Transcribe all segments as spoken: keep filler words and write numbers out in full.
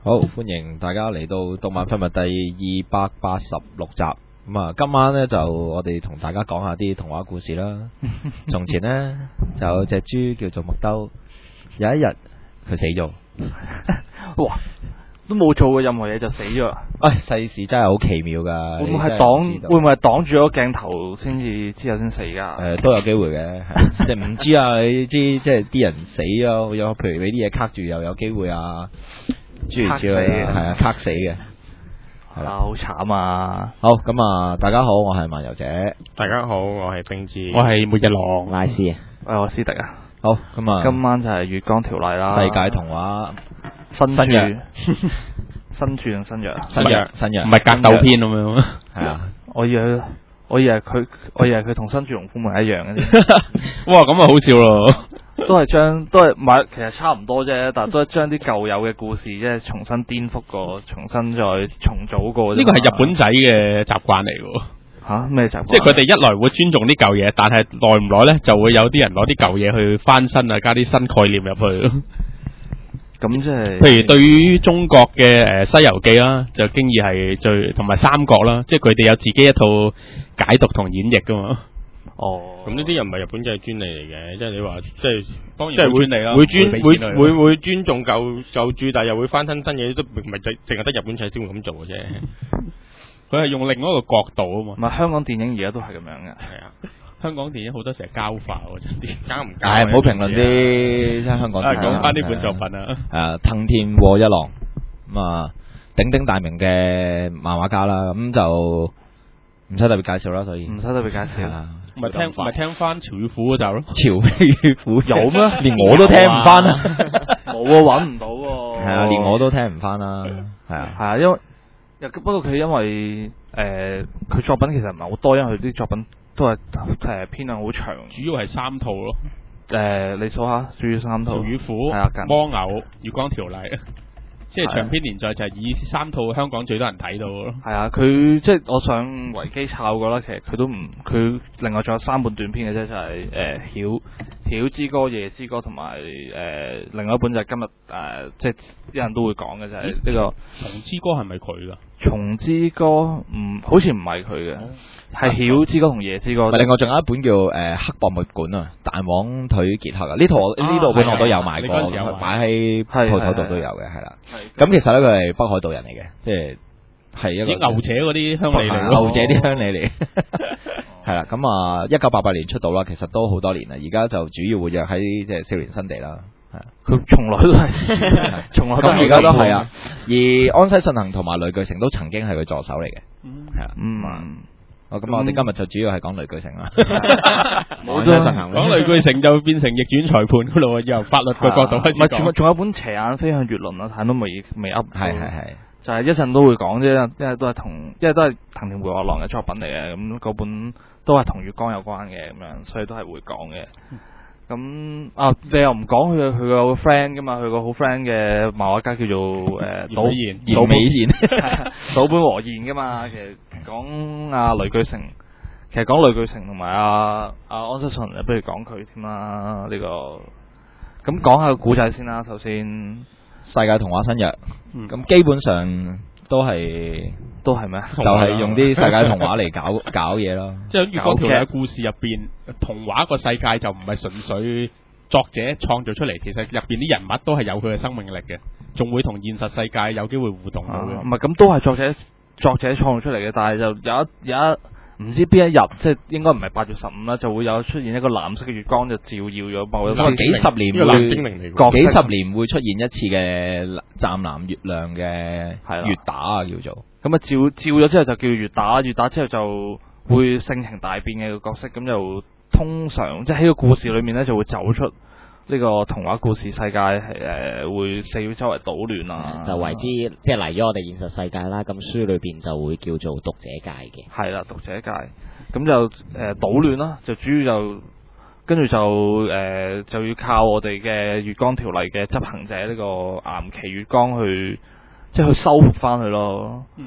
好，歡迎大家嚟到動漫廢物第二百八十六集。咁啊，今晚呢，就我哋同大家講下啲童話故事啦。從前呢，就有隻豬叫做麥兜，有一日佢死咗。 哇！都冇做過任何嘢就死咗。 唉，世事真係好奇妙噶。 會唔會係擋？會唔會係擋住咗鏡頭先至之後先死噶？ 誒、呃，都有機會嘅，即係唔知啊！你知即係啲人死咗，有譬如俾啲嘢卡住，又有機會啊。諸如此類，係啊，卡死嘅，係啦， 好慘啊！ 好，咁啊，大家好，我係漫遊者， 大家好，我係冰之， 我係末日狼拉斯啊， 誒，我斯迪啊， 好，咁啊， 今晚就係月光條例啦， 世界童話新新約， 新注定新約， 新約新約， 唔係格鬥篇咁樣， 係啊， 我以為我以為佢，我以為佢同新住龍虎門一樣嘅， 哇，咁啊好笑咯。 都係將都係唔係，其實差唔多啫，但係都係將啲舊有嘅故事即係重新顛覆過，重新再重組過。 呢個係日本仔嘅習慣嚟嘅。 吓咩習慣？ 即係佢哋一來會尊重啲舊嘢，但係耐唔耐咧就會有啲人攞啲舊嘢去翻新啊，加啲新概念入去。 咁即係， 譬如對於中國嘅誒《西遊記》啦，就經已係最同埋《三國》啦，即係佢哋有自己一套解讀同演繹噶嘛。 哦， 咁呢啲又唔係日本嘅專利嚟嘅，即係你話即係當然即係會專利啦， 會尊會會會會尊重舊舊著，但係又會翻新新嘢，都唔係淨淨係得日本仔先會咁做嘅啫。 佢係用另一個角度啊嘛。 唔係香港電影而家都係咁樣嘅。 係啊， 香港電影好多時係膠化喎，真啲交唔交？ 唉，唔好評論啲即係香港電影。 講翻呢本作品啊， 誒，藤田和一郎咁啊，鼎鼎大名嘅漫畫家啦，咁就唔使特別介紹啦，所以唔使特別介紹。 唔係聽唔係聽翻潮語虎嗰集咯， 潮語虎有咩？ 連我都聽唔翻啊！ 冇啊，揾唔到喎。 係啊，連我都聽唔翻啦。係啊， 係啊，因為不過佢因為誒佢作品其實唔係好多，因為佢啲作品都係誒篇量好長。 主要係三套咯。 誒，你數下，主要三套。 潮語虎、 係啊， 魔偶、月光條例。即係長篇連載就係以三套香港最多人睇到咯。 係啊，佢即係我上維基抄過啦，其實佢都唔佢另外仲有三本短篇嘅啫，就係誒曉曉之歌、夜之歌同埋誒另外一本就係今日誒、呃、即係啲人都會講嘅就係、是、呢、這個蟲之歌係咪佢噶？ 蟲之歌唔好似唔係佢嘅，係曉之歌同夜之歌。 另外仲有一本叫誒、呃、黑博物館啊，彈簧腿傑克啊，呢套呢套本我都有買過，擺喺鋪頭度都有嘅，係啦。咁其實咧佢係北海道人嚟嘅，即係係一個啲牛者嗰啲鄉里嚟， 牛者啲鄉里嚟，係啦。咁啊，一九八八年出道啦，其實都好多年啦。而家就主要活躍喺即係少年新地啦。 佢從來都係，從來都咁而家都係啊。而安西信行同埋雷巨成都曾經係佢助手嚟嘅，係啊。 嗯。 哦，咁我哋今日就主要係講雷巨成啦。 安西信行講雷巨成就變成逆轉裁判噶咯，由法律嘅角度開始講。 唔係，仲有本斜眼飛向月輪啊，但都未未 up。 係係係。 就係一陣都會講啫，因為都係同，因為都係藤田和一郎嘅作品嚟嘅，咁嗰本都係同月光有關嘅，咁樣，所以都係會講嘅。咁啊，你又唔講佢佢個 friend 噶嘛？佢個好 friend 嘅漫畫家叫做誒島賢島美賢， 島本和彥噶嘛？其實講阿雷巨成，其實講雷巨成同埋阿阿安西信，不如講佢添啦。呢、這個咁講下個古仔先啦，首先世界童話新約，咁、嗯、基本上都係都係咩？ 就係用啲世界童話嚟搞搞嘢咯。 即係月光條例嘅故事入邊，童話個世界就唔係純粹作者創造出嚟，其實入邊啲人物都係有佢嘅生命力嘅，仲會同現實世界有機會互動到嘅。 唔係咁都係作者作者創造出嚟嘅，但係就有一有一唔知邊一日，即係應該唔係八月十五啦，就會有出現一個藍色嘅月光就照耀咗某一個幾十年會藍精靈嚟嘅， 幾十年會出現一次嘅湛藍月亮嘅月打啊，叫做咁啊，照照咗之後就叫月打，月打之後就會性情大變嘅個角色，咁就通常即係喺個故事裏面咧就會走出呢個童話故事世界，係誒會四周圍搗亂啊， 就為之即係嚟咗我哋現實世界啦。咁書裏邊就會叫做讀者界嘅， 係啦，讀者界咁就誒搗亂啦，就主要就跟住就誒、呃、就要靠我哋嘅月光條例嘅執行者呢個岩崎月光去即係去修復翻佢咯。嗯，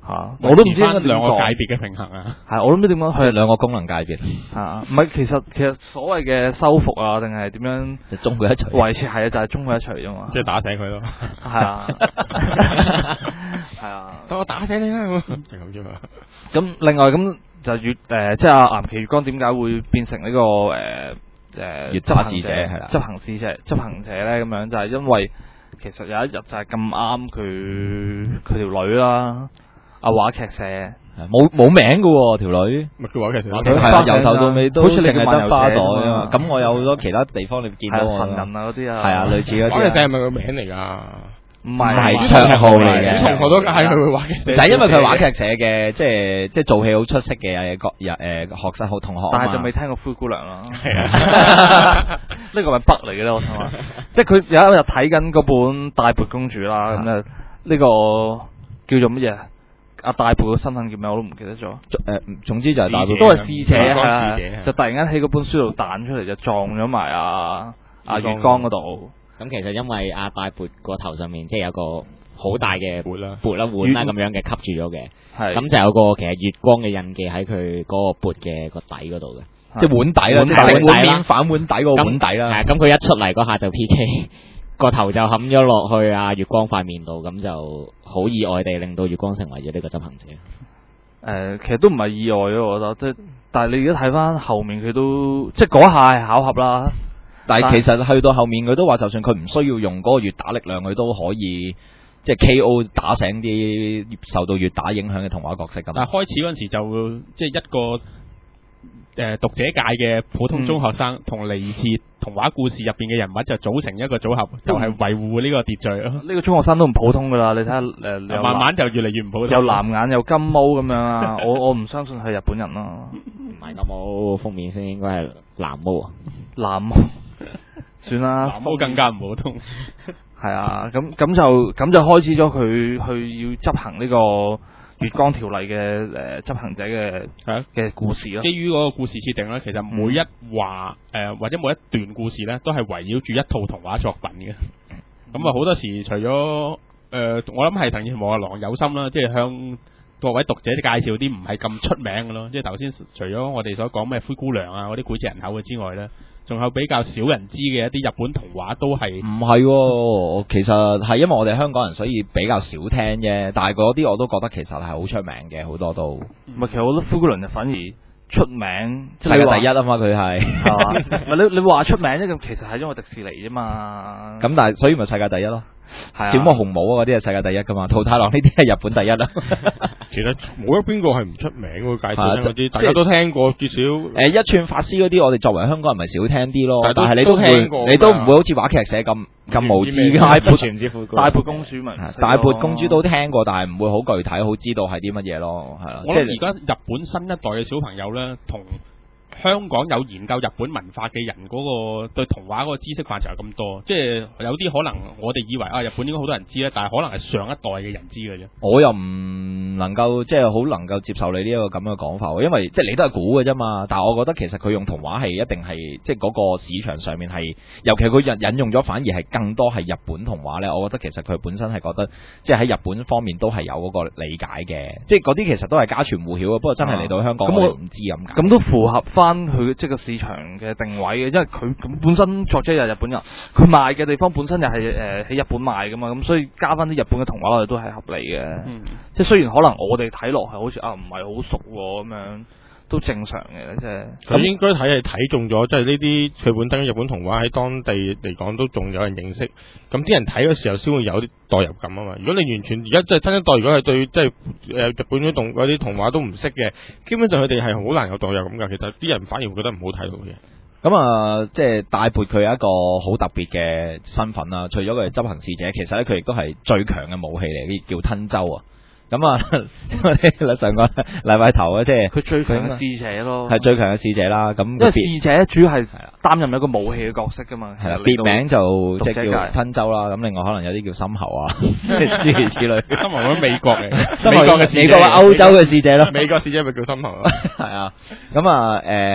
嚇，我都唔知應該點兩個界講。 別嘅平衡啊。 係，我都唔知點講。 佢係兩個功能界別， 係啊，唔係其實其實所謂嘅修復啊，定係點樣就中佢一錘。 維持係啊，就係中佢一錘啫嘛。 即係打醒佢咯。 係啊，係啊。 等我打醒你啦，咁係咁啫嘛。 咁另外咁就月誒，即係阿岩崎月光點解會變成呢個誒誒月執行打使者係啦執行使者執行者咧咁樣，就係因為其實有一日就係咁啱佢佢條女啦，阿話劇社。 冇冇名噶喎條女， 咪佢話其實佢係啊由頭到尾都好似你淨係得花袋嘅啊嘛。咁我有好多其他地方你見到我係啊神人啊嗰啲啊， 係啊類似嗰話劇社啲啊。 係咪個名嚟㗎？ 唔唔係係綽號嚟嘅啲同學都嗌佢會話劇社， 就係因為佢係話劇社嘅，即係即係做戲好出色嘅個誒學生好同學啊嘛但係就未聽過灰姑娘啦。 係啊， 呢個係咪北嚟嘅咧？我想話，即係佢有一日睇緊嗰本《大撥公主》啦，咁啊呢個叫做乜嘢？阿大撥嘅身份叫咩？我都唔記得咗。 誒總之就係大使者都係侍者月光係使者啊，就突然間喺嗰本書度彈出嚟，就撞咗埋阿阿月光嗰度。 咁其實因為阿大撥個頭上面即係有個好大嘅撥啦撥啦碗啦咁樣嘅吸住咗嘅， 係咁就有個其實月光嘅印記喺佢嗰個撥嘅個底嗰度嘅。 即係碗底啦， 碗底即係食碗碗底啦面反碗底個碗底係啊啦。 咁佢一出嚟嗰下就 P K，個頭就冚咗落去阿月光塊面度，咁就好意外地令到月光成為咗呢個執行者。 誒，其實都唔係意外咯，我覺得。即係，但係你而家睇翻後面，佢都即係嗰下係巧合啦。 但係其實去到後面佢都話，就算佢唔需要用嗰個月打力量，佢都可以即係 K O 打醒啲受到月打影響嘅童話角色咁。 但係開始嗰陣時就即係一個誒讀者界嘅普通中學生，同嚟自童話故事入邊嘅人物就組成一個組合，就係維護呢個秩序咯。 呢個中學生都唔普通噶啦，你睇下誒，有慢慢就越嚟越唔普通。 有藍眼有金毛咁樣啊！我我唔相信係日本人咯， 唔係金毛封面先應該係藍毛啊。 藍毛算啦， 藍毛更加唔普通。 係啊，咁咁就咁就開始咗佢去要執行呢個月光條例嘅誒執行者嘅係啊嘅故事咯。 基於嗰個故事設定咧，其實每一話誒、呃、或者每一段故事咧，都係圍繞住一套童話作品嘅。咁啊，好多時除咗誒、呃，我諗係藤原和郎有心啦，即係向各位讀者介紹啲唔係咁出名嘅咯。即係頭先除咗我哋所講咩灰姑娘啊嗰啲膾炙人口嘅之外咧，仲有比較少人知嘅一啲日本童話都係唔係喎，其實係因為我哋香港人，所以比較少聽啫。但係嗰啲我都覺得其實係好出名嘅，好多都唔係，其實我覺得灰姑娘就反而出名，即世界係你話第一啊嘛，佢係係嘛？唔係你你話出名啫，咁其實係因為迪士尼啫嘛。 咁，但係所以咪世界第一咯。 係啊小魔紅帽啊嗰啲係世界第一噶嘛，桃太郎呢啲係日本第一啦。 其實冇一邊個係唔出名喎，介紹係啊嗰啲即大家都聽過，至少誒一串法師嗰啲，我哋作為香港人咪少聽啲咯。 但係都但係你都都聽過㗎會，你都唔會好似話劇社咁咁無知㗎。 大撥全知灰姑大撥公主咪唔識咯大撥公主都聽過，但係唔會好具體，好知道係啲乜嘢咯，係啦。 我即係諗而家日本新一代嘅小朋友咧，同香港有研究日本文化嘅人嗰個對童話嗰個知識範疇係咁多，即係有啲可能我哋以為啊日本應該好多人知咧，但係可能係上一代嘅人知嘅啫。 我又唔能夠即係好能夠接受你呢一個咁嘅講法喎，因為即係你都係估嘅啫嘛。但係我覺得其實佢用童話係一定係即係嗰個市場上面係，尤其佢引引用咗反而係更多係日本童話咧。我覺得其實佢本身係覺得即係喺日本方面都係有嗰個理解嘅，即係嗰啲其實都係家傳戶曉嘅。不過真係嚟到香港， 咁我我哋唔知咁解。 咁都符合翻佢即係個市場嘅定位嘅，因為佢咁本身作者又係日本人，佢賣嘅地方本身又係誒喺日本賣噶嘛，咁所以加翻啲日本嘅童話落去都係合理嘅。 嗯即係雖然可能我哋睇落係好似啊唔係好熟喎咁樣，都正常嘅，即係。 佢應該睇係睇中咗，即係呢啲佢本身日本童話喺當地嚟講都仲有人認識，咁啲人睇嘅時候先會有啲代入感啊嘛。如果你完全而家即係新一代，如果係對即係誒日本嗰啲動嗰啲童話都唔識嘅，基本上佢哋係好難有代入感㗎。其實啲人反而會覺得唔好睇到嘅。 咁啊，即係大撥佢有一個好特別嘅身份啦。除咗佢係執行使者，其實咧佢亦都係最強嘅武器嚟，叫吞舟啊。咁啊，上個禮拜頭啊，即係佢最強嘅使者咯， 係最強嘅使者啦。咁因為使者主要係擔任一個武器嘅角色噶嘛。 係啦，別名就即係讀者界叫吞舟啦。咁另外可能有啲叫深喉啊，諸如此類。 深喉喺美國嚟， 深喉美國嘅美國嘅歐洲嘅使者咯。 美國使者咪叫深喉咯。 係啊，咁啊誒。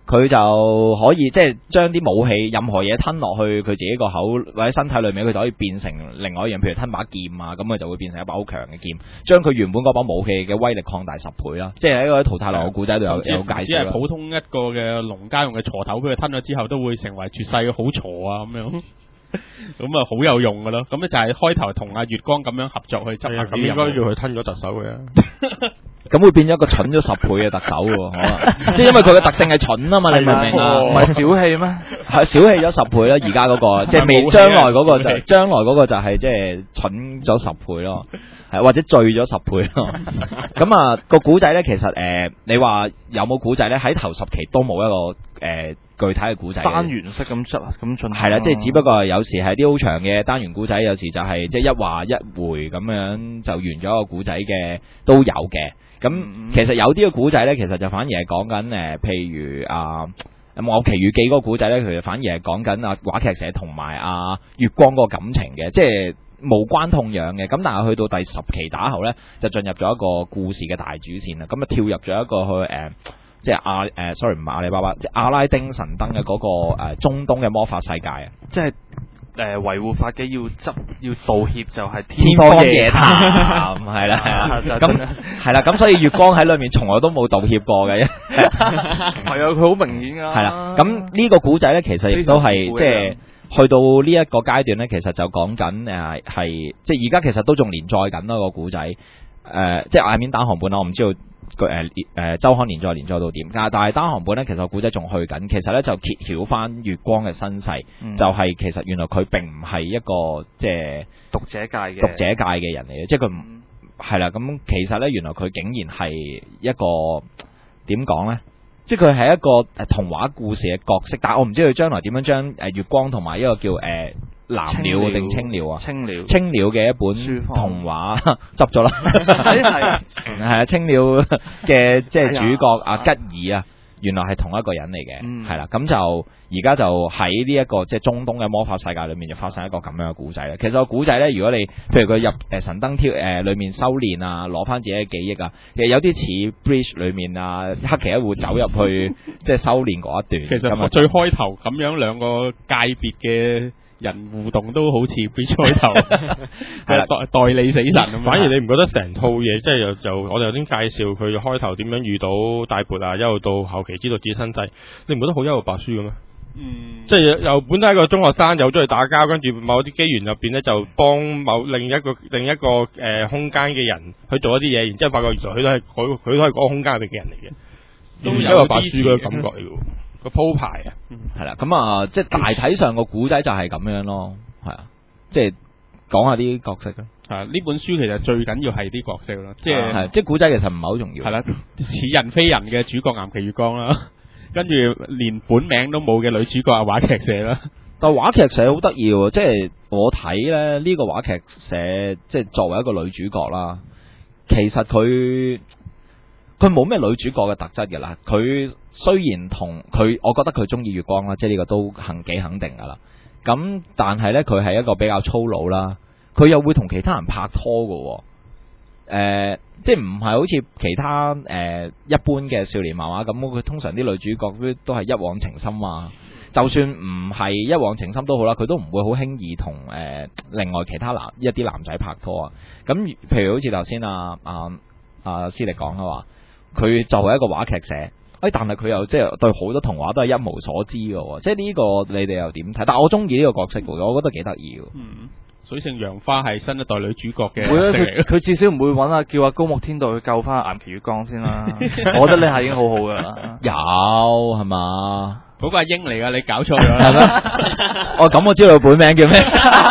佢就可以即係將啲武器任何嘢吞落去佢自己個口或者身體裏面，佢就可以變成另外一樣，譬如吞把劍啊，咁佢就會變成一把好強嘅劍，將佢原本嗰把武器嘅威力擴大十倍啦。即係喺個桃太郎嘅故仔度有有介紹啦。 只係普通一個嘅農家用嘅鋤頭，俾佢吞咗之後，都會成為絕世嘅好鋤啊咁樣。咁啊好有用噶咯。咁咧就係開頭同阿月光咁樣合作去執行。 咁應該要佢吞咗特首嘅。 咁會變咗一個蠢咗十倍嘅特首喎，可能即係因為佢嘅特性係蠢啊嘛，你明唔明啊？ 唔係小氣咩？ 係小氣咗十倍啦，而家嗰個即係未將來嗰個就將來嗰個就係即係蠢咗十倍咯，係或者醉咗十倍咯。咁啊個古仔咧，其實誒你話有冇古仔咧？喺頭十期都冇一個誒具體嘅古仔。 單元式咁執咁進行。 係啦，即係只不過係有時係啲好長嘅單元古仔，有時就係即係一話一回咁樣就完咗個古仔嘅都有嘅。咁、嗯、其實有啲嘅古仔咧，其實就反而係講緊誒，譬如啊《望奇遇記》嗰個古仔咧，佢就反而係講緊啊話劇社同埋啊月光嗰個感情嘅，即係無關痛癢嘅。咁但係去到第十期打後咧，就進入咗一個故事嘅大主線啦。咁啊跳入咗一個去誒、呃，即係阿誒、呃、sorry 唔係阿里巴巴，即係阿拉丁神燈嘅嗰個、呃、中東嘅魔法世界啊， 即係。誒維護法紀要執要道歉就係天方夜譚，係啦係啦，咁係啦，咁所以月光喺裏面從來都冇道歉過嘅，係啊，佢好明顯啊， 係啦，咁呢個古仔咧，其實亦都係即係去到呢一個階段咧，其實就講緊誒係即係而家其實都仲連載緊咯個古仔，誒即係外面單行本啦，我唔知道。佢誒誒週刊連載連載到點？但係單行本咧，其實個古仔仲去緊。其實咧就揭曉翻月光嘅身世，嗯、就係其實原來佢並唔係一個即係讀者界嘅讀者界嘅人嚟嘅，即係佢唔係啦。咁其實咧，原來佢竟然係一個點講咧？即係佢係一個誒童話故事嘅角色，但係我唔知佢將來點樣將誒月光同埋一個叫誒。呃藍鳥定青鳥啊？ 青鳥， 青鳥嘅一本童話執咗啦，係係係啊，青鳥嘅即係主角阿吉爾啊，原來係同一個人嚟嘅，係啦、嗯，咁就而家就喺呢一個即係中東嘅魔法世界裏面就發生一個咁樣嘅古仔啦。其實個古仔咧，如果你譬如佢入誒神燈挑誒裏面修煉啊，攞翻自己嘅記憶啊，其實有啲似 Bridge 裏面啊，黑崎一護走入去即係修煉嗰一段。 其實我最開頭咁樣兩個界別嘅人互動都好似 Bridge 開頭，係啦代代理死神咁。 反而你唔覺得成套嘢即係又就我哋頭先介紹佢開頭點樣遇到大撥啊，一路到後期知道自己身世，你唔覺得好一路白書嘅咩？嗯，即係由本身一個中學生有咗去打交，跟住某啲機緣入邊咧就幫某另一個另一個誒、呃、空間嘅人去做一啲嘢，然之後發覺原來佢都係佢佢都係嗰個空間入邊嘅人嚟嘅，都有一個白書嘅感覺嚟嘅。個鋪排啊， 係啦，咁啊，即係大體上個古仔就係咁樣咯，係啊，即係講下啲角色咯。 啊，呢本書其實最緊要係啲角色咯，即係係即係古仔其實唔係好重要。 係啦，似人非人嘅主角岩崎月光啦，跟住連本名都冇嘅女主角係話劇社啦。 但話劇社好得意喎，即係我睇咧呢個話劇社，即係作為一個女主角啦，其實佢。佢冇咩女主角嘅特質嘅啦，佢雖然同佢，我覺得佢中意月光啦，即係呢個都肯幾肯定噶啦。咁但係呢，佢係一個比較粗魯啦，佢又會同其他人拍拖嘅，誒、呃，即係唔係好似其他誒、呃、一般嘅少年漫畫咁，佢通常啲女主角都都係一往情深啊。就算唔係一往情深都好啦，佢都唔會好輕易同誒、呃、另外其他男一啲男仔拍拖啊。咁譬如好似頭先啊啊啊師弟講嘅話。佢就係一個話劇社，哎，但係佢又即係對好多童話都係一無所知嘅，即係呢個你哋又點睇？但係我中意呢個角色，我覺得幾得意嘅。 嗯，水性楊花係新一代女主角嘅。 會啊，佢佢至少唔會揾啊叫阿高木天道去救翻岩崎月光先啦。我覺得你係已經好好噶啦。 有係嘛？ 嗰個係英嚟噶，你搞錯咗啦。係咩？ 哦，咁我知道佢本名叫咩？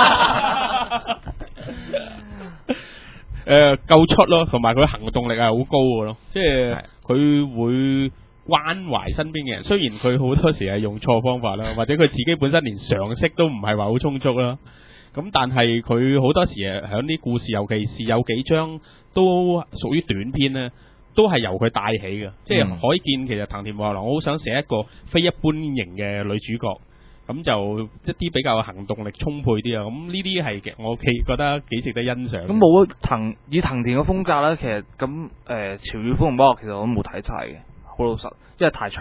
誒、呃，夠出咯，同埋佢行動力係好高嘅咯，即係佢會關懷身邊嘅人。雖然佢好多時係用錯方法啦，或者佢自己本身連常識都唔係話好充足啦。咁但係佢好多時誒，響啲故事，尤其是有幾章都屬於短篇咧，都係由佢帶起嘅。嗯、即係可以見，其實藤田武太郎，我好想寫一個非一般型嘅女主角。咁就一啲比較行動力充沛啲啊！咁呢啲係嘅，我幾覺得幾值得欣賞。 咁冇藤以藤田嘅風格咧，其實咁誒、呃、潮與風同魔，其實我都冇睇晒嘅，好老實，因為太長啦。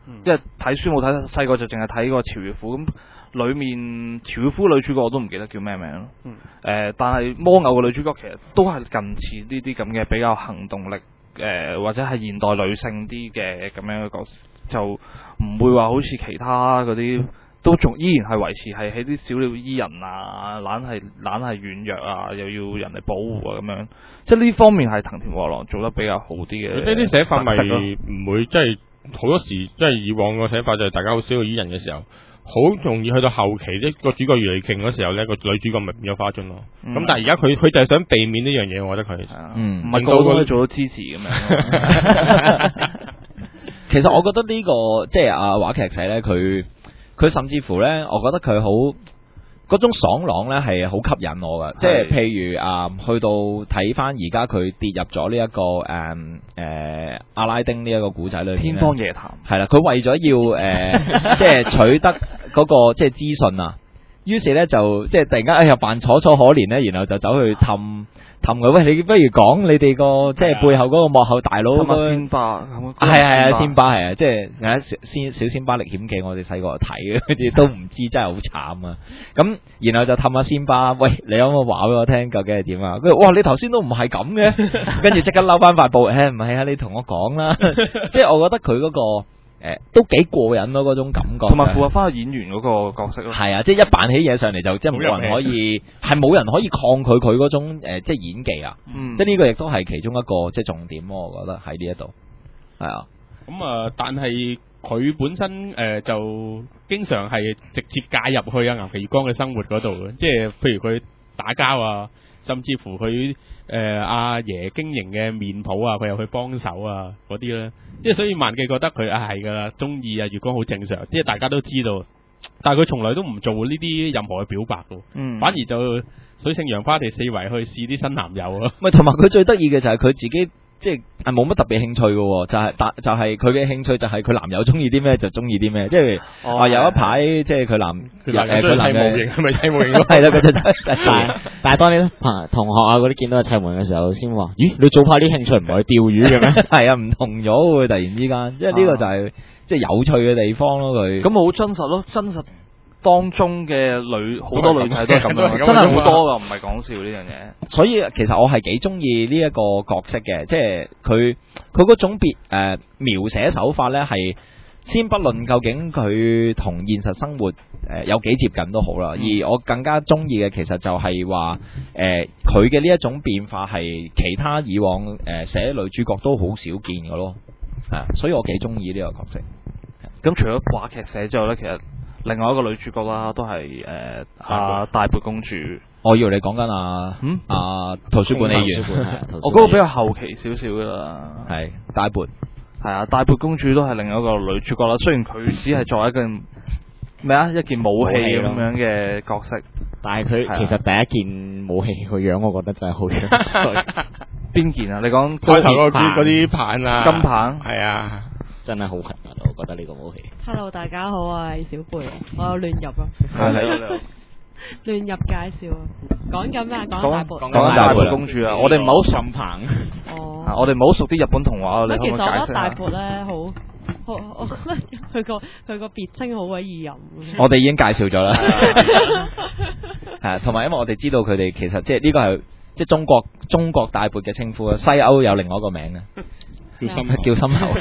因為睇書冇睇，細個就淨係睇過《潮月虎》咁。裏面潮夫女主角我都唔記得叫咩名咯，誒、 嗯呃，但係魔偶嘅女主角其實都係近似呢啲咁嘅比較行動力，誒、呃、或者係現代女性啲嘅咁樣嘅角色，就唔會話好似其他嗰啲都仲依然係維持係喺啲小鳥依人啊，懶係懶係軟弱啊，又要人嚟保護啊咁樣，即係呢方面係藤田和郎做得比較好啲嘅。 呢啲寫法咪唔會即係好多時，即係以往個寫法就係大家好小鳥依人嘅時候。好容易去到後期，即個主角越嚟越勁嗰時候咧，個女主角咪變咗花樽咯。咁、嗯、但係而家佢佢就係想避免呢樣嘢，我覺得佢， 唔係個個都做到支持咁樣。 其實我覺得呢、這個即係阿話劇社咧，佢佢甚至乎咧，我覺得佢好嗰種爽朗咧係好吸引我噶。即係譬如啊、呃，去到睇翻而家佢跌入咗呢一個誒誒、呃、阿拉丁呢一個古仔裏面， 天方夜譚係啦，佢為咗要誒、呃、即係取得嗰、那個即係資訊啊，於是咧就即係突然間哎呀扮楚楚可憐咧，然後就走去氹氹佢，喂，你不如講你哋個即係背後嗰個幕後大佬咁啊， 仙巴係係啊，仙巴係啊，即係仙小仙巴歷險記，我哋細個睇嘅，都唔知真係好慘啊！咁然後就氹下仙巴，喂，你有冇話俾我聽究竟係點啊？佢話哇，你頭先都唔係咁嘅，跟住即刻嬲翻塊布，誒唔係啊，你同我講啦，即係我覺得佢嗰、嗰個。誒，都幾過癮咯，嗰種感覺， 同埋符合翻個演員嗰個角色咯。 係啊，即係一扮起嘢上嚟就即係冇人可以，係冇人可以抗拒佢嗰種誒，即係演技啊。嗯、即係呢個亦都係其中一個即係重點咯，我覺得喺呢一度。係啊。咁啊、嗯， 但係佢本身誒、呃、就經常係直接介入去啊岩崎月光嘅生活嗰度嘅，即係譬如佢打交啊，甚至乎佢誒阿爺經營嘅麵鋪啊，佢又去幫手啊嗰啲咧。即係所以萬記覺得佢啊係噶啦，中意啊月光好正常，即係大家都知道，但係佢從來都唔做呢啲任何嘅表白咯，嗯、反而就水性楊花地四圍去試啲新男友咯。 咪同埋佢最得意嘅就係佢自己。即係冇乜特別興趣嘅，就係但就係佢嘅興趣就係佢男友中意啲咩就中意啲咩，即係話有一排即係佢男誒佢男嘅模型係咪砌模型？ 係啦，佢就但係但係當你同學啊嗰啲見到佢砌模型嘅時候，先話咦你早排啲興趣唔係去釣魚嘅咩？係啊，唔同咗喎，突然之間，即係呢個就係即係有趣嘅地方咯。佢咁好真實咯，真實。當中嘅女好多女仔都係咁樣，真係好多噶，唔係講笑呢樣嘢。 所以其實我係幾中意呢一個角色嘅，即係佢佢嗰種別誒、呃、描寫手法呢，係先不論究竟佢同現實生活誒、呃、有幾接近都好啦。而我更加中意嘅其實就係話誒佢嘅呢一種變化係其他以往誒、呃、寫女主角都好少見嘅咯，係啊，所以我幾中意呢個角色。 咁除咗話劇社之後呢，其實另外一個女主角啦，都係誒阿大撥公主。 我以為你講緊啊，嗯啊圖書管理員， 我嗰個比較後期少少噶啦。 係大撥， 係啊，大撥公主都係另外一個女主角啦。雖然佢只係作為一件咩啊一件武器咁樣嘅角色， 但係佢其實第一件武器個樣，我覺得真係好樣衰。 邊件啊？你講開頭嗰啲嗰啲棒啊， 金棒係啊。 真係好核突，我覺得呢個武器。 Hello， 大家好，我係小貝，我有亂入啊。 係你好，你好。 亂入介紹啊，講緊咩？講大撥。 講緊大撥公主啊！我哋唔係好熟棒。 哦。 我哋唔係好熟啲日本童話，你可唔可以解釋下？ 其實我覺得大撥咧，好，好，我覺得佢個佢個別稱好鬼易飲。 我哋已經介紹咗啦。係，同埋因為我哋知道佢哋其實即係呢個係即係中國中國大撥嘅稱呼啊，西歐有另外一個名嘅。叫心叫心口，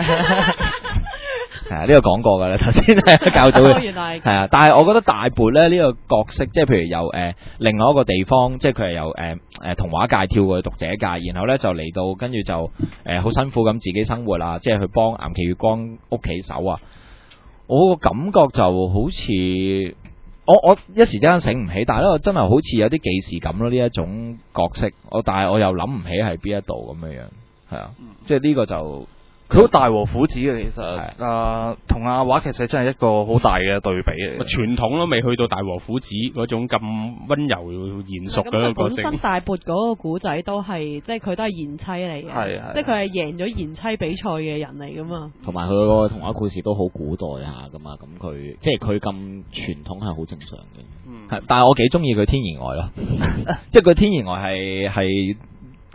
係啊，呢個講過噶啦，頭先係較早嘅，係啊，但係我覺得大撥咧呢個角色，即係譬如由誒、呃、另外一個地方，即係佢係由誒誒、呃、童話界跳過去讀者界，然後咧就嚟到，跟住就誒好、呃、辛苦咁自己生活啊，即係去幫岩崎月光屋企手啊，我個感覺就好似我我一時之間醒唔起，但係咧我真係好似有啲既視感咯呢一種角色，我但係我又諗唔起係邊一度咁樣樣。係啊，即係呢個就佢好大和虎子嘅，其實啊，同阿話劇社真係一個好大嘅對比嚟。 傳統都未去到大和虎子嗰種咁溫柔賢淑嘅角色。 本身大撥嗰個古仔都係，即係佢都係賢妻嚟嘅，即係佢係贏咗賢妻比賽嘅人嚟噶嘛。 同埋佢個童話故事都好古代下噶嘛，咁佢即係佢咁傳統係好正常嘅。 係、嗯，但係我幾中意佢天然呆咯，即係佢天然呆係係。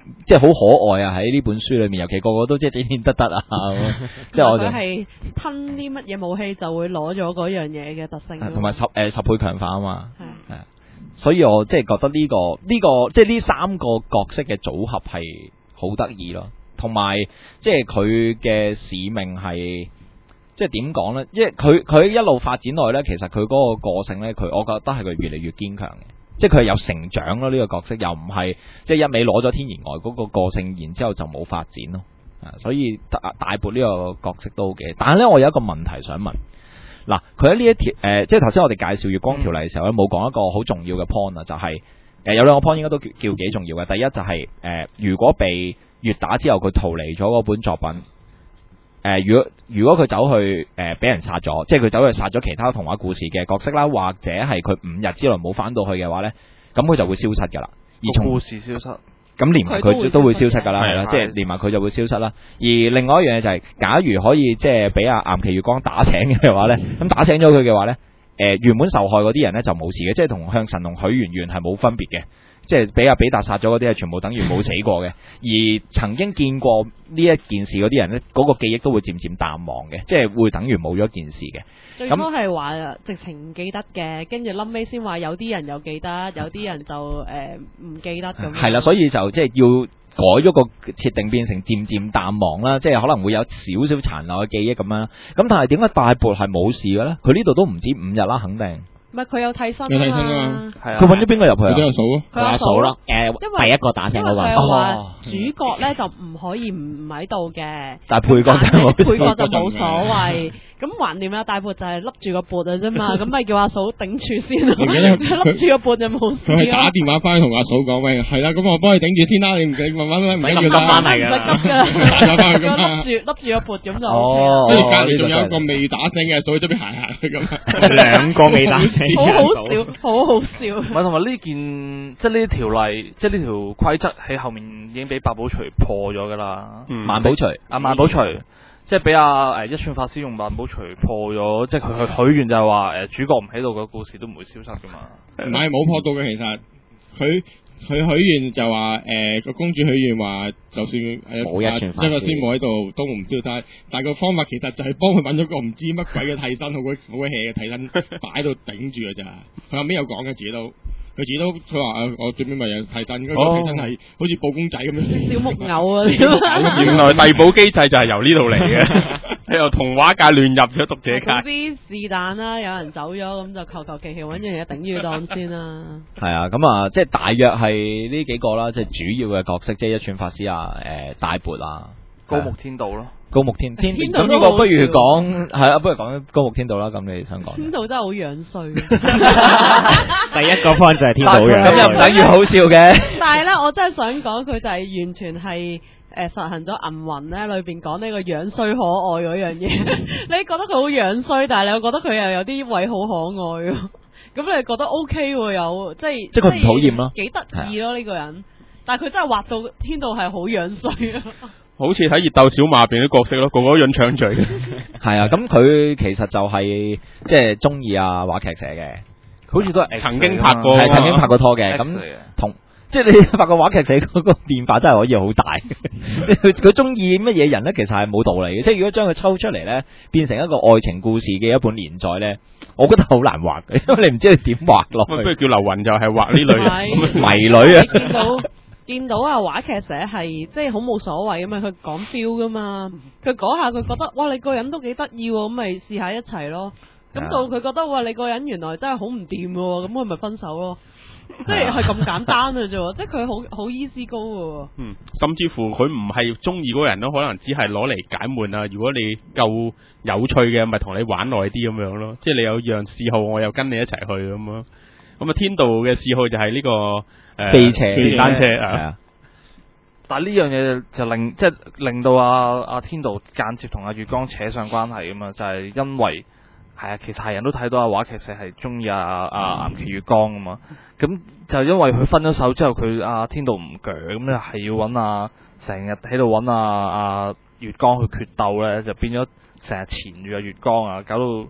即係好可愛啊！喺呢本書裏面，尤其個個都即係點點得得啊！即係我哋係吞啲乜嘢武器就會攞咗嗰樣嘢嘅特性， 同埋十誒、呃、十倍強化啊嘛， 係係啊，所以我即係覺得呢、這個呢、這個即係呢三個角色嘅組合係好得意咯，同埋即係佢嘅使命係即係點講咧？即係佢佢一路發展落去咧，其實佢嗰個個性咧，佢我覺得係佢越嚟越堅強嘅。即係佢係有成長咯，呢、這個角色又唔係即係一味攞咗天然呆嗰個個性，然之後就冇發展咯。啊，所以大大撥呢個角色都好嘅。但係咧，我有一個問題想問。嗱，佢喺呢一條誒、呃，即係頭先我哋介紹月光條例嘅時候咧，冇講一個好重要嘅 point 啊，就係、是、誒、呃、有兩個 point 應該都叫叫幾重要嘅。第一就係、是、誒、呃，如果被越打之後佢逃離咗嗰本作品，誒、呃、如果如果佢走去誒俾、呃、人殺咗，即係佢走去殺咗其他童話故事嘅角色啦，或者係佢五日之內冇翻到去嘅話咧，咁佢就會消失㗎啦。而從故事消失。 咁連埋佢都會消失㗎啦，係啦，即係連埋佢就會消失啦。而另外一樣嘢就係、是，假如可以即係俾阿岩崎月光打醒嘅話咧，咁打醒咗佢嘅話咧，誒、呃、原本受害嗰啲人咧就冇事嘅，即係同向神龍許願願係冇分別嘅，即係俾阿比達殺咗嗰啲係全部等於冇死過嘅。而曾經見過呢一件事嗰啲人咧，嗰、那個記憶都會漸漸淡忘嘅，即係會等於冇咗件事嘅。 最初係話直情唔記得嘅，跟住臨尾先話有啲人又記得，有啲人就誒唔、呃、記得咁。係啦，所以就即係要改咗個設定，變成漸漸淡忘啦，即係可能會有少少殘留嘅記憶咁樣。咁但係點解大撥係冇事嘅咧？佢呢度都唔止五日啦，肯定。 唔係佢有替身有替身啊嘛？ 係啊。 佢揾咗邊個入去啊？ 佢都有數啊。 佢阿嫂咯。誒，第一個打醒嗰個。 因為佢話主角咧就唔可以唔唔喺度嘅。 但係配角就冇。 配角就冇所謂。咁橫掂啦，大撥就係笠住個撥啊啫嘛，咁咪叫阿嫂頂住先咯。笠住個撥就冇事。 佢係打電話翻去同阿嫂講喂，係啦，咁我幫你頂住先啦，你唔使慢慢唔緊要啦。 唔使急㗎。 打電話翻去咁啊。 笠住笠住個撥咁就。 哦。 跟住隔離仲有一個未打醒嘅，所以都邊行下去咁。 兩個未打醒。 好好笑，好好笑。 唔係同埋呢件，即係呢條例，即係呢條規則喺後面已經俾八寶錘破咗㗎啦。 萬寶錘啊，萬寶錘。即係俾阿誒一寸法師用萬寶錘破咗，即係佢佢許願就係話誒主角唔喺度嘅故事都唔會消失噶嘛。 唔係冇破到嘅，其實佢佢許願就話誒個公主許願話，就算誒冇一寸法師一個師母喺度都唔消失，但係個方法其實就係幫佢揾咗個唔知乜鬼嘅替身，好鬼好鬼 hea 嘅替身擺喺度頂住嘅咋。佢後尾有講嘅自己都。佢自己都佢話誒，我最尾咪有替身，嗰個替身係好似布公仔咁樣。 小木偶啊！ 原來遞補機制就係由呢度嚟嘅，由童話界亂入咗讀者界。 總之是但啦，有人走咗咁就求求其其揾樣嘢頂住檔先啦。 係啊，咁啊，即係大約係呢幾個啦，即係主要嘅角色，即係一寸法師啊，誒大撥啊， 高木天道咯。 高木天天咁呢個不如講係啊，不如講高木天道啦。咁你想講？ 天道真係好樣衰。 第一個 point 就係天道樣， 咁又唔等於好笑嘅。 但係咧，我真係想講佢就係完全係誒實行咗銀魂咧，裏邊講呢個樣衰可愛嗰樣嘢。你覺得佢好樣衰，但係你又覺得佢又有啲位好可愛喎。咁你覺得 OK 喎？有即係即係佢唔討厭咯， 幾得意咯呢個人。但係佢真係畫到天道係好樣衰啊！ 好似睇熱鬥小馬入邊啲角色咯，個個都潤腸嘴嘅。 係啊，咁佢其實就係即係中意啊話劇社嘅， 好似都係曾經拍過， 係曾經拍過拖嘅。咁同即係你發覺話劇社嗰個變化真係可以好大。佢佢中意乜嘢人咧？其實係冇道理嘅。即係如果將佢抽出嚟咧，變成一個愛情故事嘅一本連載咧，我覺得好難畫嘅，因為你唔知佢點畫落去。 不如叫劉雲就係畫呢類迷女啊！ 見到見到啊話劇社係即係好冇所謂噶嘛，佢講 feel 噶嘛，佢講下佢覺得哇你個人都幾得意喎，咁咪試下一齊咯。咁到佢覺得哇你個人原來真係好唔掂喎，咁佢咪分手咯。即係係咁簡單嘅啫，即係佢好好 easy go 嘅。嗯， 甚至乎佢唔係中意嗰個人咯，可能只係攞嚟解悶啊。如果你夠有趣嘅，咪同你玩耐啲咁樣咯。即係你有樣嗜好，我又跟你一齊去咁樣。咁啊，天道嘅嗜好就係呢、這個誒、呃、 飛車、 電單車啊。 啊但係呢樣嘢就令即係令到阿阿天道間接同阿月光扯上關係啊嘛，就係、是、因為係啊，其實係人都睇到阿話劇社係中意阿阿岩崎月光啊嘛。咁就因為佢分咗手之後，佢阿、啊、天道唔鋸，咁咧係要揾阿成日喺度揾阿阿月光去決鬥咧，就變咗成日纏住阿月光啊，搞到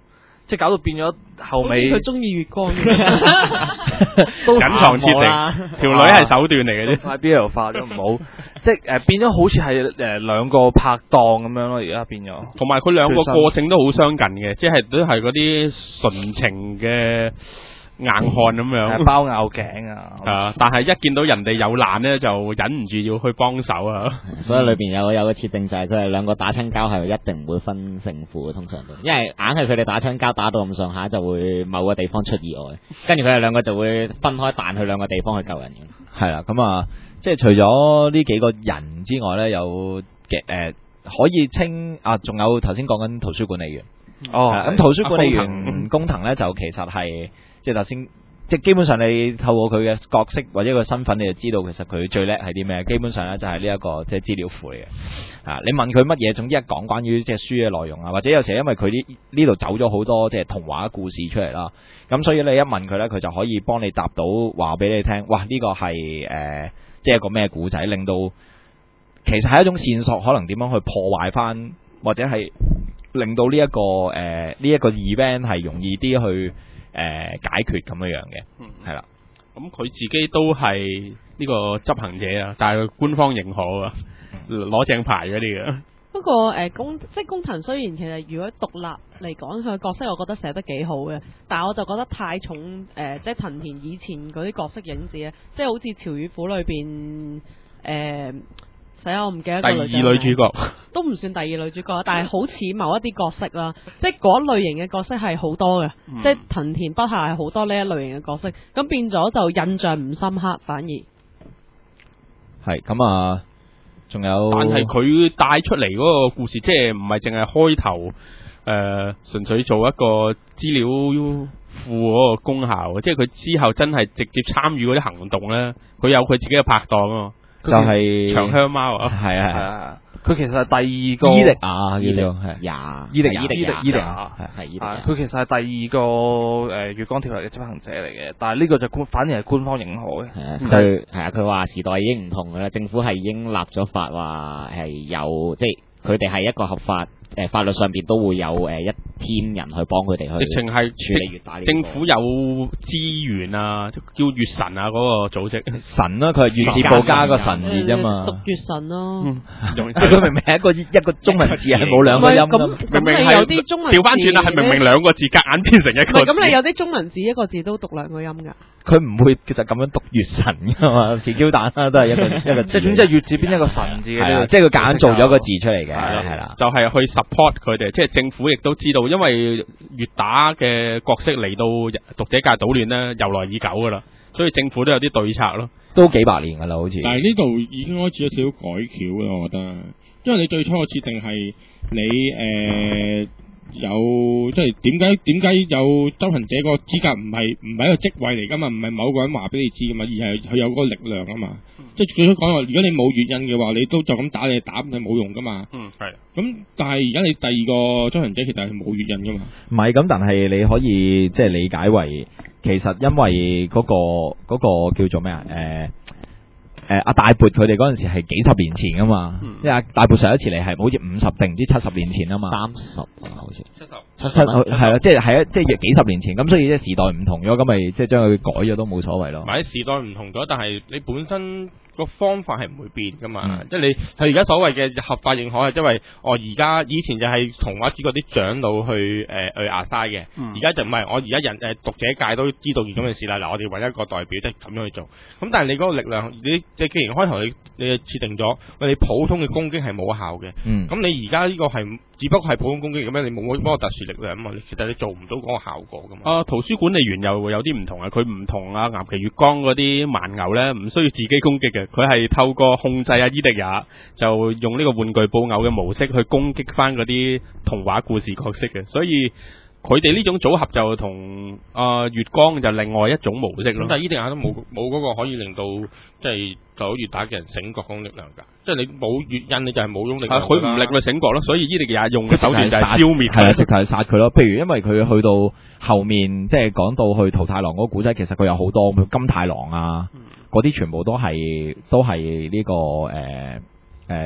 即係搞到變咗後尾佢中意月光嘅， 都隱藏設定，條女係手段嚟嘅啫。 太 B L 化咗唔好，即係誒變咗好似係誒兩個拍檔咁樣咯，而家變咗。 同埋佢兩個個性都好相近嘅，即係都係嗰啲純情嘅硬漢咁樣， 包拗頸啊！ 啊！但係一見到人哋有難咧，就忍唔住要去幫手啊！ 所以裏邊有有個設定就係佢哋兩個打親交係一定唔會分勝負嘅，通常都，因為硬係佢哋打親交打到咁上下就會某個地方出意外，跟住佢哋兩個就會分開彈去兩個地方去救人嘅。 係啦，咁啊，即係除咗呢幾個人之外咧，有嘅誒、呃、可以稱啊，仲有頭先講緊圖書管理員。 哦， 咁圖書管理員工藤咧就其實係。即係頭先，即係基本上你透過佢嘅角色或者個身份，你就知道其實佢最叻係啲咩。基本上咧就係呢一個即係資料庫嚟嘅。啊，你問佢乜嘢，總之一講關於即係書嘅內容啊，或者有時因為佢呢呢度走咗好多即係童話故事出嚟啦，咁所以你一問佢咧，佢就可以幫你答到話俾你聽。哇！呢個係誒即係一個咩故仔，令到其實係一種線索，可能點樣去破壞翻，或者係令到呢一個誒呢一個 event 係容易啲去。誒、呃，解決咁樣樣嘅，係啦、 嗯。咁佢自己都係呢個執行者啊，但係佢官方認可啊，攞正牌嗰啲嘅。 不過誒，工即係工藤雖然其實如果獨立嚟講，佢角色我覺得寫得幾好嘅，但係我就覺得太重誒、呃，即係藤田以前嗰啲角色影子咧，即係好似《潮與虎》裏邊誒。呃死我唔記得個女第二女主角都唔算第二女主角，但係好似某一啲角色啦，即係嗰類型嘅角色係好多嘅， 嗯、 即係藤田筆下係好多呢一類型嘅角色，咁變咗就印象唔深刻，反而係咁啊，仲有， 但係佢帶出嚟嗰個故事，即係唔係淨係開頭誒，純粹做一個資料庫嗰個功效，即係佢之後真係直接參與嗰啲行動咧，佢有佢自己嘅拍檔啊。 就係長香貓啊， 係啊係啊， 佢其實係第二個伊迪亞叫做係亞伊迪伊迪伊迪伊迪亞係伊迪亞， 佢其實係第二個誒月光條例嘅執行者嚟嘅，但係呢個就官反而係官方認可嘅。 係啊，佢係啊，佢話時代已經唔同㗎啦，政府係已經立咗法話係有，即係佢哋係一個合法。誒法律上邊都會有誒一 team 人去幫佢哋去， 直情係處理越大、這個。 政府有資源啊，叫月神啊嗰、那個組織神啦、啊，佢係月字部加個神字啫嘛， 讀月神咯。 佢明明係一個一個中文字係冇兩個音㗎， 明明係有啲中文字。 調翻轉啦，係明明兩個字夾硬變成一個字。 咁你有啲中文字一個字都讀兩個音㗎。 佢唔會其實咁樣讀月神㗎嘛，遲膠蛋啦都係一個一個字，即係總之係月字邊一個神字嘅，係啊，即係佢夾硬做咗個字出嚟嘅，係啦， 就係去 support 佢哋，即係政府亦都知道，因為月打嘅角色嚟到讀者界搗亂咧，由來已久㗎啦，所以政府都有啲對策咯， 都幾百年㗎啦，好似。 但係呢度已經開始有少少改橋啦，我覺得，因為你最初嘅設定係你誒。呃有即係點解點解有執行者個資格唔係唔係一個職位嚟噶嘛，唔係某個人話俾你知噶嘛，而係佢有嗰個力量啊嘛。嗯、即係佢講話，如果你冇月印嘅話，你都就咁打你打係冇用噶嘛。 嗯，係。 咁但係而家你第二個執行者其實係冇月印噶嘛。 唔係咁，但係你可以即係理解為，其實因為嗰、嗰個嗰、嗰個叫做咩啊？誒、呃。誒，阿大撥佢哋嗰陣時係幾十年前噶嘛，因為阿大撥上一次嚟係好似五十定唔知七十年前啊嘛， 三十啊好似七十七十係啦，即係係啊，即係幾十年前，咁所以即係時代唔同咗，咁咪即係將佢改咗都冇所謂咯。 或者時代唔同咗，但係你本身個方法係唔會變噶嘛， 嗯、 即係你佢而家所謂嘅合法認可係因為我而家以前就係童話紙嗰啲長老去誒、呃、去壓晒嘅，而家、嗯、就唔係我而家人誒讀者界都知道件咁嘅事啦。嗱，我哋揾一個代表即係咁樣去做，咁但係你嗰個力量，你你既然開頭你你設定咗，喂，你普通嘅攻擊係冇效嘅，咁、嗯、你而家呢個係只不過係普通攻擊咁樣，你冇嗰個特殊力量啊嘛，其實你做唔到嗰個效果噶嘛。啊，圖書管理員又有啲唔同啊，佢唔同啊岩崎月光嗰啲蠻牛咧，唔需要自己攻擊嘅，佢係透過控制啊伊迪亞，就用呢個玩具布偶嘅模式去攻擊翻嗰啲童話故事角色嘅，所以佢哋呢種組合就同啊、呃、月光就另外一種模式咯。咁但係伊迪亞都冇冇嗰個可以令到即係就好似打嘅人醒覺嗰種力量㗎，即係你冇月印你就係冇種力量。佢唔力咪醒覺咯，所以伊迪亞用嘅手段就係消滅， 係啊，直頭係殺佢咯。譬如因為佢去到後面，即係講到去桃太郎嗰個古仔，其實佢有好多金太郎啊，嗰啲、嗯、全部都係都係呢、這個誒誒、呃呃、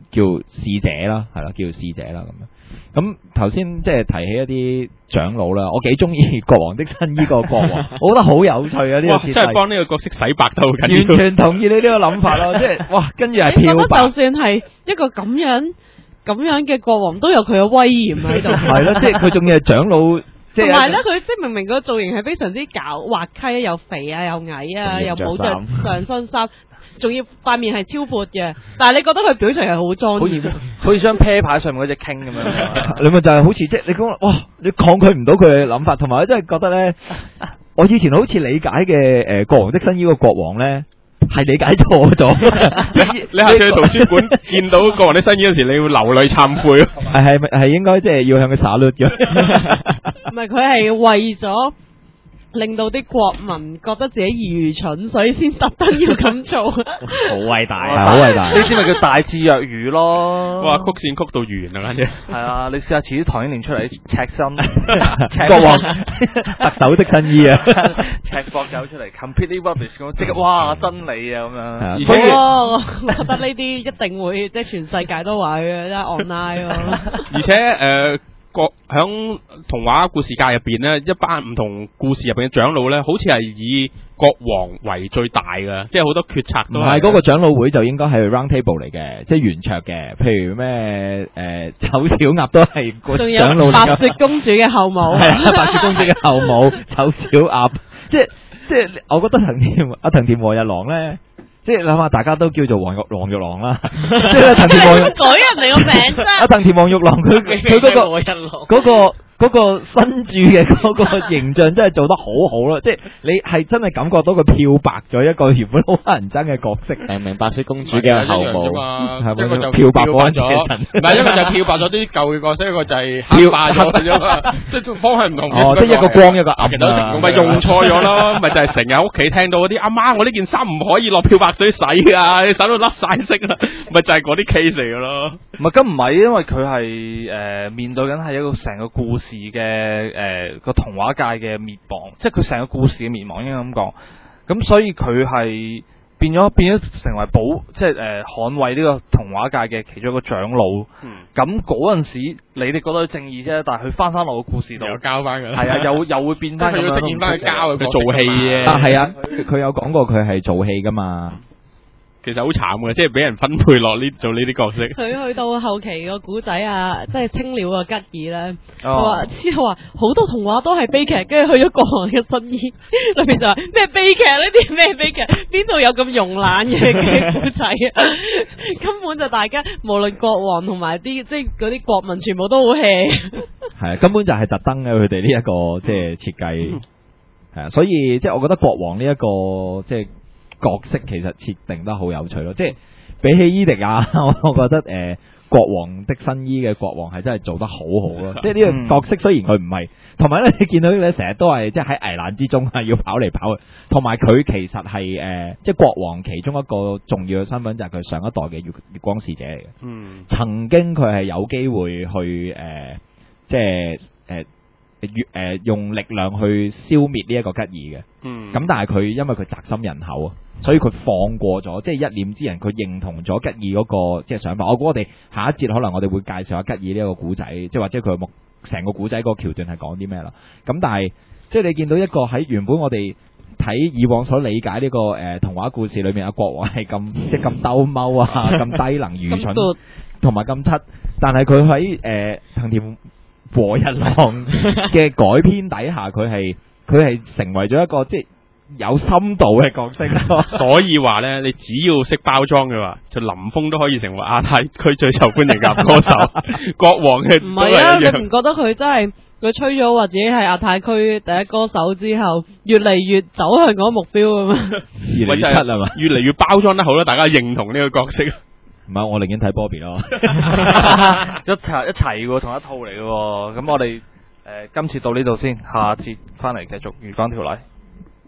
叫使者啦，係啦，叫使者啦咁樣。咁頭先即係提起一啲長老啦，我幾中意國王的新衣個國王，我覺得好有趣啊！呢、這個哇，真係幫呢個角色洗白得好緊要。 完全同意你呢個諗法咯，即係哇，跟住係漂白。 你覺得就算係一個咁樣咁樣嘅國王，都有佢嘅威嚴喺度。 係咯，即係佢仲要係長老，即係同埋咧，佢即係明明個造型係非常之搞滑稽，又肥啊，又矮啊，又冇着上身衫。仲要塊面係超闊嘅，但係你覺得佢表情係好莊嚴， 好似張啤牌上面嗰隻傾咁樣。 你咪就係好似即係你講哇，你抗拒唔到佢嘅諗法，同埋我真係覺得咧，我以前好似理解嘅誒國王的新衣個國王咧，係理解錯咗。 你你下次去圖書館見到國王的新衣嗰時，你要流淚懺悔咯。 係係係應該即係要向佢灑律嘅。 唔係佢係為咗令到啲國民覺得自己愚蠢，所以先特登要咁做。 好偉大啊！ 好偉大！ 呢啲咪叫大智若愚咯。 哇，曲線曲到圓啊，簡直。 係啊，你試下遲啲唐英年出嚟赤身， 國王特首的新衣啊， 赤膊走出嚟 ，completely rubbish 咁，即刻哇真理啊咁樣。 而所以我覺得呢啲一定會即係全世界都話佢真係 online 咯。 而且誒。呃國響童話故事界入邊咧，一班唔同故事入邊嘅長老咧，好似係以國王為最大嘅，即係好多決策都係。 唔係嗰個長老會就應該係 round table 嚟嘅，即係圓桌嘅。譬如咩誒醜小鴨都係個長老嚟㗎。 白雪公主嘅後母。 係啊，白雪公主嘅後母醜小鴨，即係即係我覺得藤田阿藤田和日郎咧。即係諗下，大家都叫做黃玉黃玉郎啦。即係藤田黃玉改人哋個名啫。 阿藤田黃玉郎佢佢嗰個嗰個嗰個新著嘅嗰個形象真係做得好好咯。即係你係真係感覺到佢漂白咗一個原本好乞人憎嘅角色。 明明白雪公主嘅後母， 一個就漂白咗，唔係一個就漂白咗啲舊嘅角色，一個就係黑化咗啫嘛。即係方向唔同。 哦，即係一個光一個暗啊。 咪用錯咗咯，咪就係成日喺屋企聽到嗰啲阿媽，我呢件衫唔可以落漂白水洗啊，你洗到甩晒色啦，咪就係嗰啲 case 嚟嘅咯。 唔係咁唔係，因為佢係誒面對緊係一個成個故事嘅誒個童話界嘅滅亡，即係佢成個故事嘅滅亡應該咁講。咁所以佢係變咗變咗成為保，即係誒、呃、捍衛呢個童話界嘅其中一個長老。咁嗰陣時你哋覺得佢正義啫，但係佢翻翻落個故事度又交翻㗎。 係啊，又又會變翻咁樣。 要飾演翻佢交佢做戲嘅。 啊，係啊，佢有講過佢係做戲噶嘛。 其實好慘嘅，即係俾人分配落呢做呢啲角色。 佢去到後期個古仔啊，即係青鳥個吉爾咧，佢哦話之後話好多童話都係悲劇，跟住去咗國王嘅新衣裏邊就話咩悲劇呢啲咩悲劇，邊度有咁慵懶嘅嘅古仔啊？根本就大家無論國王同埋啲即係嗰啲國民全部都好 hea。 係啊，根本就係特登嘅佢哋呢一個即係設計。係啊，所以即係我覺得國王呢一個即係。角色其實設定得好有趣咯，即係比起伊迪亞，我覺得誒、呃、國王的新衣嘅國王係真係做得好好咯。即係呢個角色雖然佢唔係，同埋咧你見到咧成日都係即係喺危難之中係要跑嚟跑去，同埋佢其實係誒、呃、即係國王其中一個重要嘅身份就係佢上一代嘅月月光使者嚟嘅。嗯，曾經佢係有機會去誒、呃、即係誒。呃越誒、呃、用力量去消滅呢一個吉爾嘅，嗯，咁但係佢因為佢宅心仁厚啊，所以佢放過咗，即係一念之人，佢認同咗吉爾嗰個即係想法。我估我哋下一節可能我哋會介紹下吉爾呢一個古仔，即係或者佢成個古仔個橋段係講啲咩啦。咁但係即係你見到一個喺原本我哋睇以往所理解呢、這個誒、呃、童話故事裏面嘅國王係咁即係咁兜踎啊，咁低能愚蠢，同埋咁七，但係佢喺誒藤田和日郎嘅改編底下，佢係佢係成為咗一個即係有深度嘅角色咯。 所以話咧，你只要識包裝嘅話，就林峰都可以成為亞太區最受歡迎嘅歌手。國王嘅唔係啊，你唔覺得佢真係佢吹咗話自己係亞太區第一歌手之後，越嚟越走向嗰個目標㗎嘛？ 越嚟越七係嘛？ 越嚟越包裝得好啦，大家認同呢個角色。 唔係，我寧願睇 Bobby 咯， 一齊一齊嘅同一套嚟嘅，咁我哋誒、呃、今次到呢度先，下節翻嚟繼續魚缸條例。